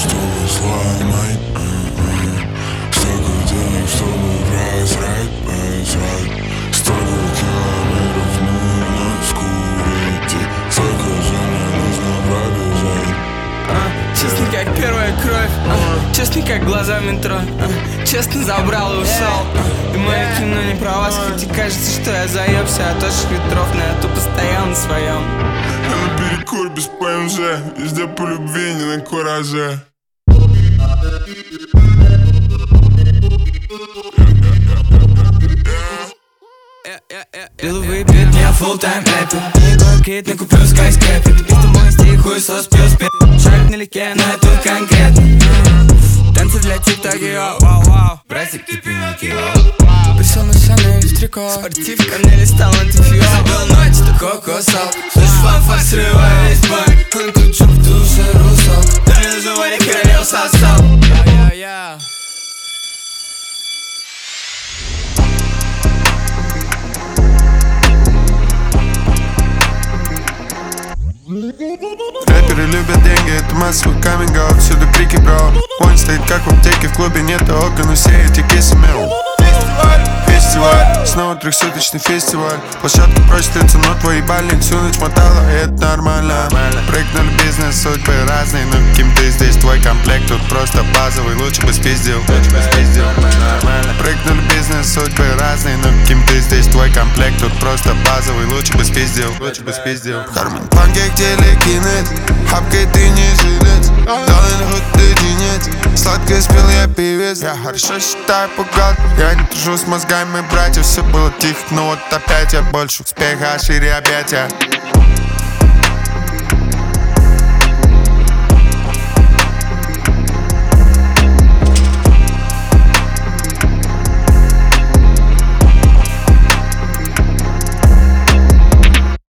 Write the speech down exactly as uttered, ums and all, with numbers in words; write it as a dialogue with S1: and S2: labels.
S1: чтобы сломать, столько денег, чтобы просрать, просрать. Столько километров нужно скурить, столько же мне нужно пробежать.
S2: а, Честно, как первая кровь, а, честно, как глаза в метро, а, честно, забрал и ушел. И мое кино не про вас, хоть и кажется, что я заебся от ваших ветров, но я тупо стоял на своем.
S1: Я на перекур без ПМЖ, везде по любви, не на кураже.
S2: Белый бит, я full-time рэпер. Не кит, не куплю скайскрепер. Это мой стих, хуесос плюс пи. Шаг налегке, но это конкретно. Танцы для тик-токи, вау-вау. Братик, ты пинки, пришел на сцену из трико. Спортивка мне листал антифьюз. Был ночь, ты кокосал. Слышь, фанфар, срывай весь банк. Он тут чуп, душа, русал. Да мне нужен варик, королев сосал. Я-я-я.
S3: Рэперы любят деньги, это массовый каминг-аут. Всюду крики, бро. Он стоит как в аптеке, в клубе нет окон, но все эти кисы мяу. Фестиваль, снова трехсуточный фестиваль. Площадка просит лица, но твой ебальник всю ночь мотала, и это нормально. Прыгнули бизнес, судьбы разные, но каким ты здесь, твой комплект тут просто базовый. Лучше бы спиздил, прыгнули бизнес, судьбы разные, но каким ты здесь, твой комплект тут просто базовый. Лучше бы спиздил, лучше бы спиздил. Карман панкейк телекинет, хапкой ты не жилец. Доллар хоть ты денец, сладко спел я певец. Я хорошо считаю богат, я не дружу с мозгами братьев. Все было тихо, но вот опять я больше успеха, шире объятия.